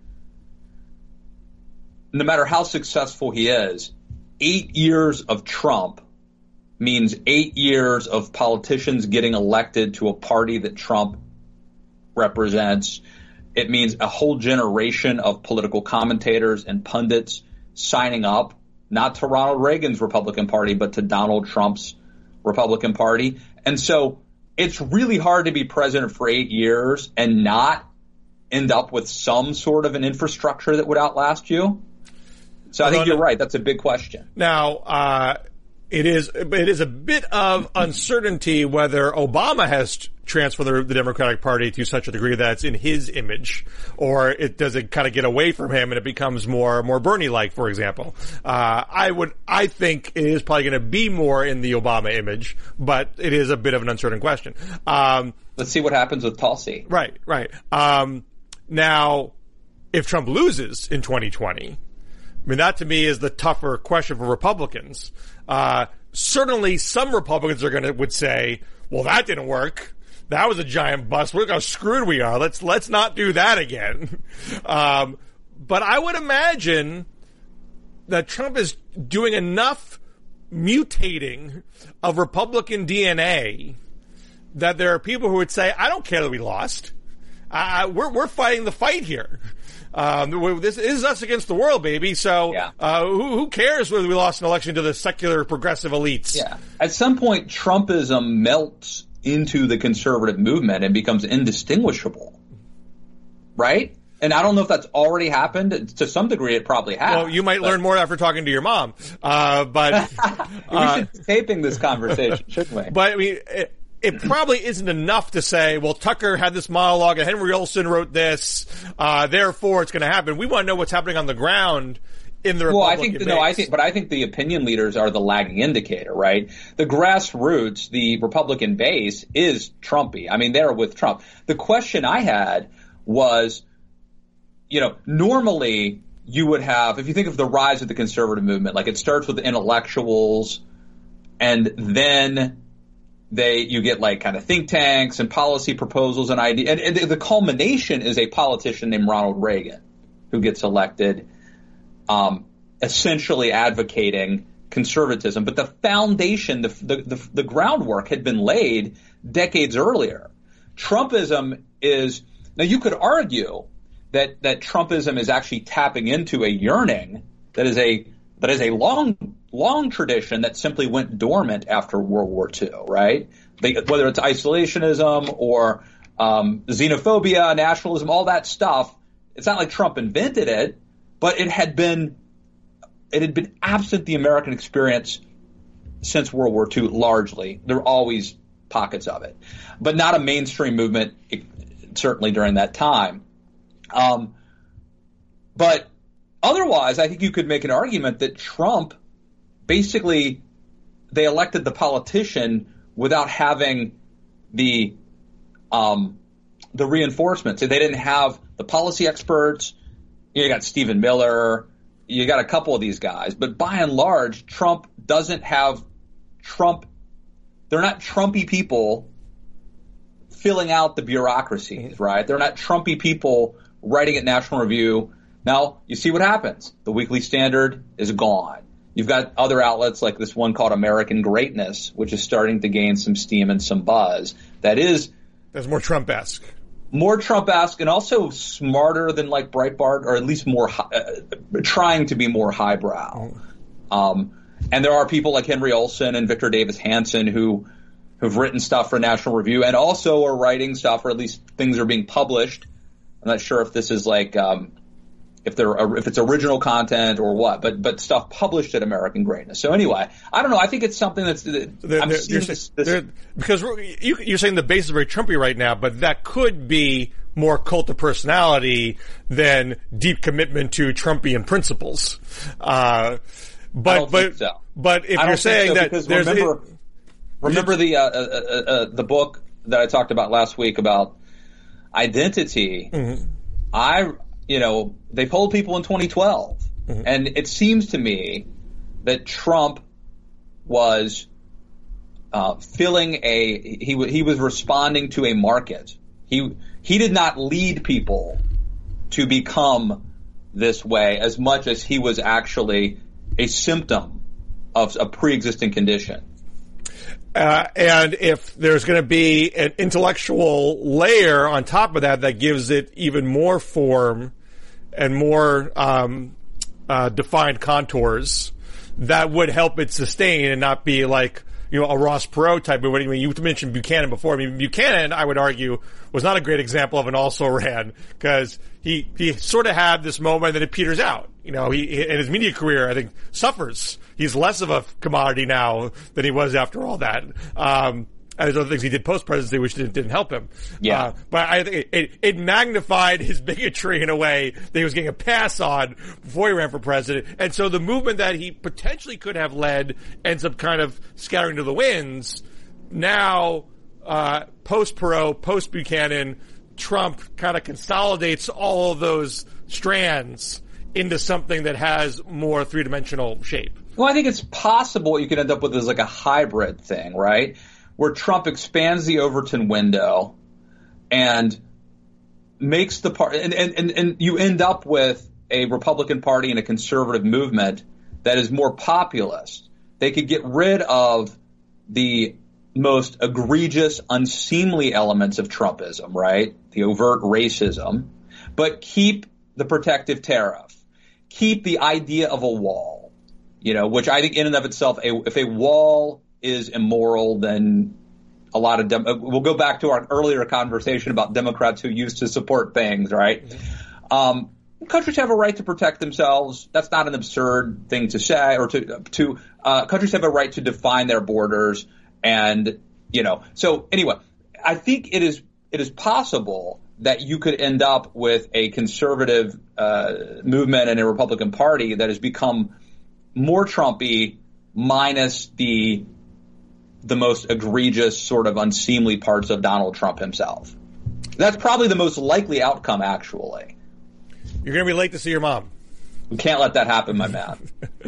no matter how successful he is, eight years of Trump means eight years of politicians getting elected to a party that Trump represents. It means a whole generation of political commentators and pundits signing up, not to Ronald Reagan's Republican Party, but to Donald Trump's Republican Party. And so it's really hard to be president for eight years and not end up with some sort of an infrastructure that would outlast you. So I think you're right. That's a big question. Now, uh, it is it is a bit of uncertainty whether Obama has transferred the, the Democratic Party to such a degree that it's in his image, or it does it kind of get away from him and it becomes more more Bernie-like, for example. Uh, I would I think it is probably going to be more in the Obama image, but it is a bit of an uncertain question. Um, Let's see what happens with Tulsi. Right, right. Um, now, if Trump loses in twenty twenty. I mean, that to me is the tougher question for Republicans. Uh, certainly some Republicans are gonna, would say, well, that didn't work. That was a giant bust. Look how screwed we are. Let's, let's not do that again. Um, but I would imagine that Trump is doing enough mutating of Republican D N A that there are people who would say, I don't care that we lost. Uh, we're, we're fighting the fight here. Um, this is us against the world, baby. So, yeah. uh, who, who cares whether we lost an election to the secular progressive elites? Yeah. At some point, Trumpism melts into the conservative movement and becomes indistinguishable. Right? And I don't know if that's already happened. To some degree, it probably has. Well, you might but... learn more after talking to your mom. Uh, but, we uh, should be taping this conversation, shouldn't we? But I mean, it, it probably isn't enough to say, well, Tucker had this monologue and Henry Olsen wrote this, uh, therefore it's going to happen. We want to know what's happening on the ground in the Republican Well, I think, base. no, I think, but I think the opinion leaders are the lagging indicator, right? The grassroots, the Republican base is Trumpy. I mean, they're with Trump. The question I had was, you know, normally you would have, if you think of the rise of the conservative movement, like it starts with the intellectuals and then They, you get like kind of think tanks and policy proposals and ideas. And, and the culmination is a politician named Ronald Reagan who gets elected, um, essentially advocating conservatism. But the foundation, the, the, the, the groundwork had been laid decades earlier. Trumpism is, now you could argue that, that Trumpism is actually tapping into a yearning that is a, that is a long, long tradition that simply went dormant after World War Two, right? They, whether it's isolationism or um, xenophobia, nationalism, all that stuff. It's not like Trump invented it, but it had been it had been absent the American experience since World War Two. Largely, there were always pockets of it, but not a mainstream movement. Certainly during that time, um, but. Otherwise, I think you could make an argument that Trump, basically, they elected the politician without having the um, the reinforcements. They didn't have the policy experts. You got Stephen Miller. You got a couple of these guys. But by and large, Trump doesn't have Trump. They're not Trumpy people filling out the bureaucracies, right? They're not Trumpy people writing at National Review. Now, you see what happens. The Weekly Standard is gone. You've got other outlets like this one called American Greatness, which is starting to gain some steam and some buzz. That is... That's more Trump-esque. More Trump-esque and also smarter than like Breitbart, or at least more uh, trying to be more highbrow. Mm. Um, and there are people like Henry Olsen and Victor Davis Hanson who who've written stuff for National Review and also are writing stuff, or at least things are being published. I'm not sure if this is like... Um, If they're if it's original content or what, but but stuff published at American Greatness. So anyway, I don't know. I think it's something that's they're, I'm they're, seeing this, this because you, you're saying the base is very Trumpy right now, but that could be more cult of personality than deep commitment to Trumpian principles. Uh, but I don't but think so. but if I you're don't saying think so, that there's remember it, remember the uh, uh, uh, the book that I talked about last week about identity, mm-hmm. I, you know, they polled people in twenty twelve. Mm-hmm. And it seems to me that Trump was uh, filling a, he, w- he was responding to a market. He, he did not lead people to become this way as much as he was actually a symptom of a pre-existing condition. Uh, and if there's going to be an intellectual layer on top of that that gives it even more form and more um, uh, defined contours, that would help it sustain and not be like, you know, a Ross Perot type of. I mean, you mentioned Buchanan before. I mean, Buchanan, I would argue, was not a great example of an also-ran because he he sort of had this moment that it peters out. You know, he in his media career, I think, suffers. He's less of a commodity now than he was after all that. Um, and there's other things he did post-presidency which didn't, didn't help him. Yeah. Uh, but I think it, it, it magnified his bigotry in a way that he was getting a pass on before he ran for president. And so the movement that he potentially could have led ends up kind of scattering to the winds. Now, uh, post-Perot, post-Buchanan, Trump kind of consolidates all of those strands into something that has more three-dimensional shape. Well, I think it's possible what you could end up with is like a hybrid thing, right? Where Trump expands the Overton window and makes the part, and, and, and, and you end up with a Republican Party and a conservative movement that is more populist. They could get rid of the most egregious, unseemly elements of Trumpism, right? The overt racism, but keep the protective tariff, keep the idea of a wall, you know, which I think in and of itself, a, if a wall is immoral, then a lot of dem- we'll go back to our earlier conversation about Democrats who used to support things, right? Mm-hmm. Um, countries have a right to protect themselves. That's not an absurd thing to say, or to to uh, countries have a right to define their borders, and you know. So anyway, I think it is it is possible that you could end up with a conservative uh, movement and a Republican Party that has become more Trumpy, minus the the most egregious, sort of unseemly parts of Donald Trump himself. That's probably the most likely outcome, actually. You're going to be late to see your mom. We can't let that happen, my man.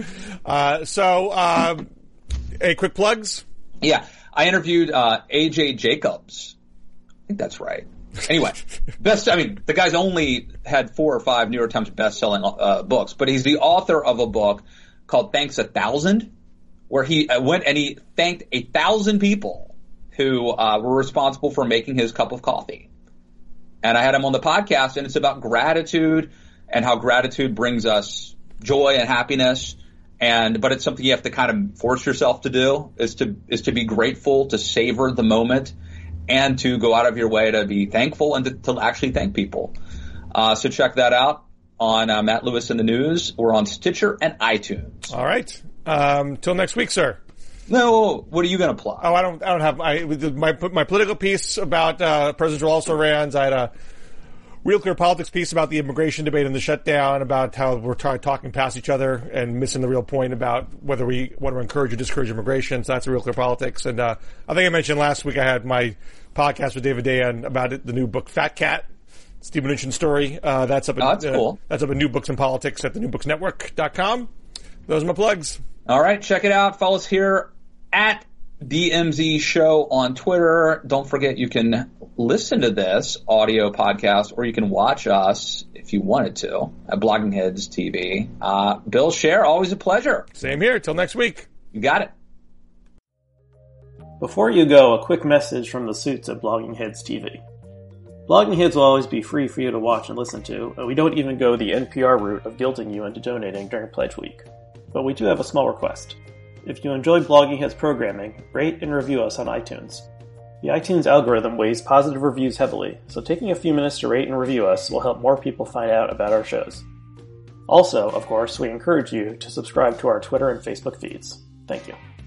uh, so, um, any quick plugs? Yeah. I interviewed uh, A J Jacobs. I think that's right. Anyway, best. I mean, the guy's only had four or five New York Times best-selling uh, books, but he's the author of a book called Thanks a Thousand, where he went and he thanked a thousand people who uh, were responsible for making his cup of coffee. And I had him on the podcast, and it's about gratitude and how gratitude brings us joy and happiness. And but it's something you have to kind of force yourself to do, is to is to be grateful, to savor the moment, and to go out of your way to be thankful and to, to actually thank people. Uh, so check that out on uh, Matt Lewis in the News. We're on Stitcher and iTunes. All right. Um, till next week, sir. No, what are you going to plug? Oh, I don't. I don't have I, my my political piece about uh, presidential also-rans. I had a Real Clear Politics piece about the immigration debate and the shutdown, about how we're t- talking past each other and missing the real point about whether we want to encourage or discourage immigration. So that's a Real Clear Politics. And uh, I think I mentioned last week I had my podcast with David Dayan about it, the new book Fat Cat, Steve Mnuchin story. Uh, that's up. At, oh, that's uh, cool. That's up at New Books and Politics at the new books network dot com. Those are my plugs. All right, check it out. Follow us here at D M Z Show on Twitter. Don't forget you can listen to this audio podcast, or you can watch us if you wanted to at Blogging Heads T V. Uh, Bill Scher, always a pleasure. Same here. Till next week. You got it. Before you go, a quick message from the suits at Blogging Heads T V. Blogging Heads will always be free for you to watch and listen to, and we don't even go the N P R route of guilting you into donating during Pledge Week. But we do have a small request. If you enjoy Blogging Heads programming, rate and review us on iTunes. The iTunes algorithm weighs positive reviews heavily, so taking a few minutes to rate and review us will help more people find out about our shows. Also, of course, we encourage you to subscribe to our Twitter and Facebook feeds. Thank you.